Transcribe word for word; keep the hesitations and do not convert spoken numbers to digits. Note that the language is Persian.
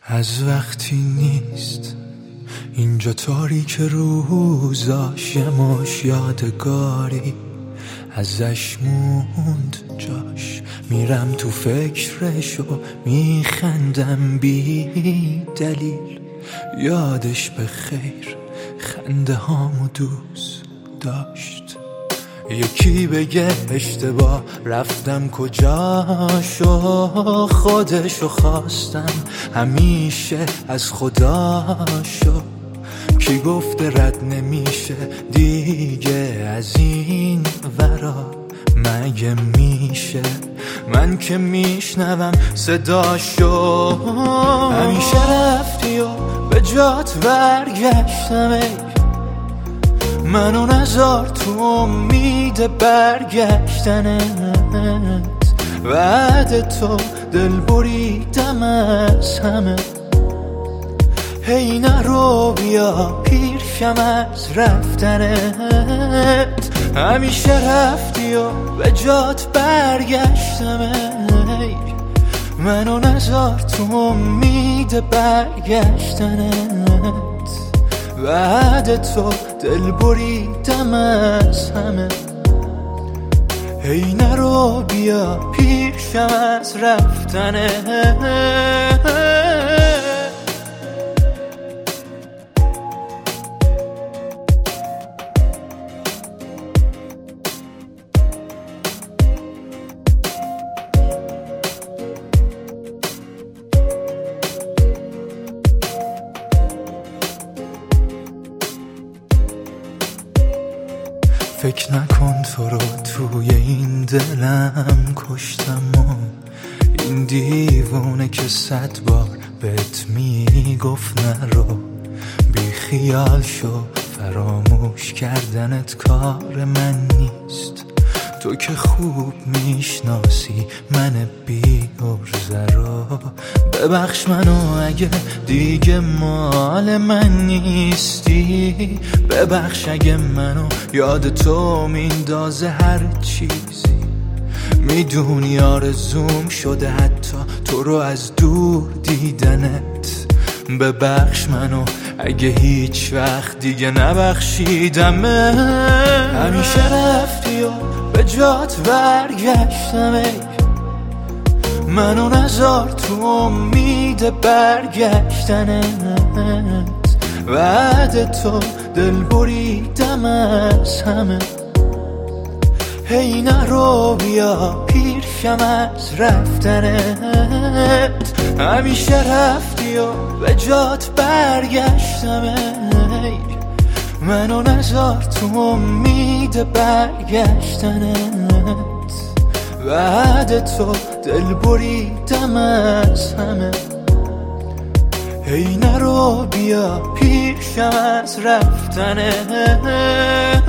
از وقتی نیست اینجا تاریک روزاش، یه مش یادگاری ازش موند جاش. میرم تو فکرش و میخندم بی دلیل، یادش به خیر خنده هامو دوست داشت. یکی بگه اشتباه رفتم کجاشو، خودشو خواستم همیشه از خداشو. کی گفته رد نمیشه دیگه از این ورا، مگه میشه من که میشنوم صداشو. همیشه رفتی و به جات برگشتم، ای منو نذار تو امید برگشتنت. بعد تو دل بریدم از همه، هی نرو بیا پیرشم از رفتنت. همیشه رفتی و به جات برگشتم، ای منو نذار تو امید برگشتنت. بعد تو دل بریدم از همه، هی نرو بیا پیشم از رفتنت. فکر نکن تو رو توی این دلم کشتم و این دیوونه که صد بار بهت میگفت نرو. بی خیال شو، فراموش کردنت کار من نیست. تو که خوب میشناسی من بی عرضه رو. ببخش منو اگه دیگه مال من نیستی، ببخش اگه منو یاد تو میندازه هر چیزی. میدونی آرزوم شده حتی تو رو از دور دیدنت. ببخش منو اگه هیچ وقت دیگه نبخشیدم. همیشه رفتی و به جات برگشتم، ای منو نذار تو امید برگشتنت. بعد تو دل بریدم از همه، هی نرو بیا پیرشم از رفتنت. همیشه رفتی و به جات برگشتم، ای منو نذار تو امید برگشتنت. بعد تو دل بریدم از همه، هی نرو بیا پیشم از رفتنت.